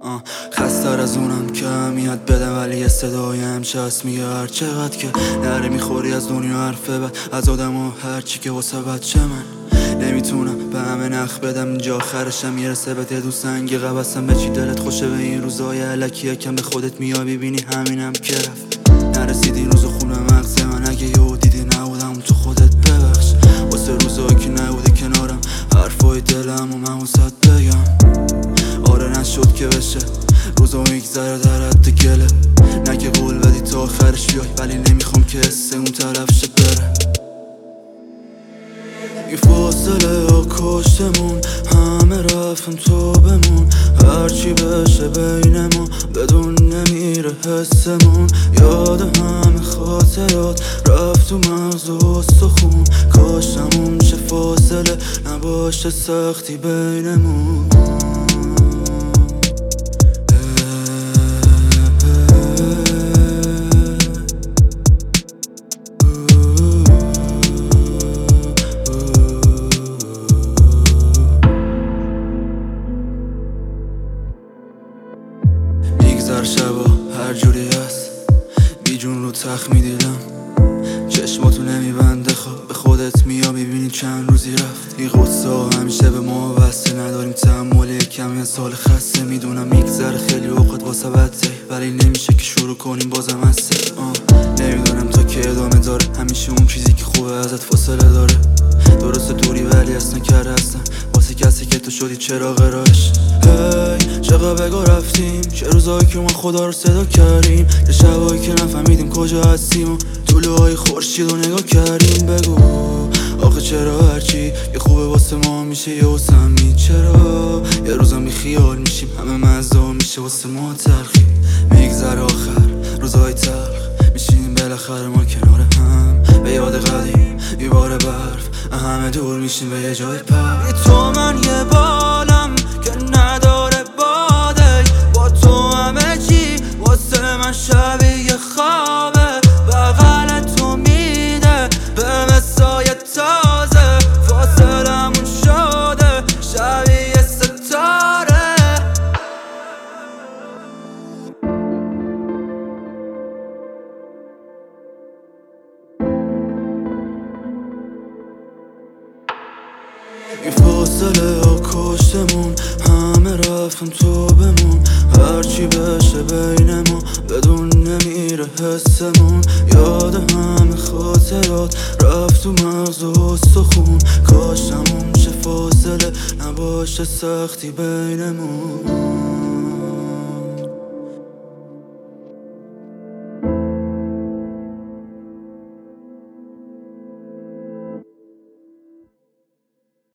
خستر از اونم که اهمیت بدم، ولی یه صدایم چست میگه هر چقدر که نره میخوری از دنیا حرفه بد از آدم و هرچی که واسه بچه من نمیتونم به همه نخ بدم. اینجا آخرشم میرسه به دو سنگ قبستم. به چی دلت خوشه به این روزای علکی یکم به خودت میای ببینی همینم که رفت. نرسید این روز خونه مغز من، اگه یهو دیدی نبودم تو خودت ببخش. واسه روزایی که نبودی کنارم حرفای دلم و من واسه بگم. آره نشد که بشه روزا میگذره در حد گله، نه که قول بدی تا آخرش بیای، ولی نمیخوام که حس اون طرف شه بره. این فاصله ها کشتمون، همه رفتن تو بمون. هرچی بشه بین ما بدون نمیره حسمون. یاد همه خاطرات رفت تو مغز و استخون. کاش همون چه فاصله نباشه سختی بینمون. میگذر شبا هر جوری هست بی جون رو تخت میدیدم. چشماتو نمیبنده خواب به خودت میا میبینی چند روزی رفت. این قصه ها همیشه به ما واسه نداریم تحمل کمی از سال خسته. میدونم میگذره خیلی اوقات واسه بده، ولی نمیشه که شروع کنیم بازم هسته. نمیدونم تا که ادامه داره همیشه اون چیزی که خوبه ازت فاصله داره. درسته دوری ولی اصلا کرده هستن واسه کسی که تو شدی چراغ راهش. هی چقدر بگاه رفتیم، چه روزایی که ما خدا رو صدا کردیم، چه شبایی که نفهمیدیم کجا هستیم و طوله های خورشید رو نگاه کردیم. بگو آخه چرا هرچی یه خوبه واسه ما میشه یه سمی؟ چرا یه روزا خیال میشیم همه مزدا میشه واسه ما تلخی؟ میگذر آخر روزای تلخ میشینیم بالاخره ما کنار هم، به یاد قدیم یه بار برف همه دور میشیم به یه جای پر. تو من یه بالم که نداره باده، با تو همه چی واسه من شبیه خوابه. بغل تو میده به مسای تازه، فاصلمون شده شبیه ستاره. این فاصله ها کشتمون، همه رفتن تو بمون. هرچی بشه بین ما بدون نمیره حسمون. یاد همه خاطرات رفت تو مغز و استخون. کاش همون چه فاصله نباشه سختی بینمون.